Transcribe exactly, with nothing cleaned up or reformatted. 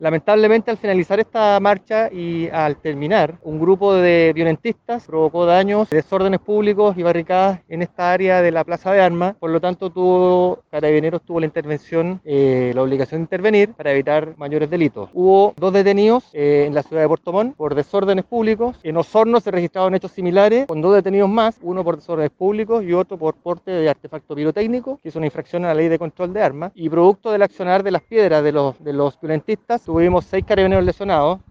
Lamentablemente, al finalizar esta marcha y al terminar, un grupo de violentistas provocó daños, desórdenes públicos y barricadas en esta área de la Plaza de Armas. Por lo tanto, tuvo, Carabineros tuvo la intervención, eh, la obligación de intervenir para evitar mayores delitos. Hubo dos detenidos eh, en la ciudad de Puerto Montt por desórdenes públicos. En Osorno se registraron hechos similares con dos detenidos más, uno por desórdenes públicos y otro por porte de artefacto pirotécnico, que es una infracción a la ley de control de armas. Y producto del accionar de las piedras de los, de los violentistas, tuvimos seis carabineros lesionados.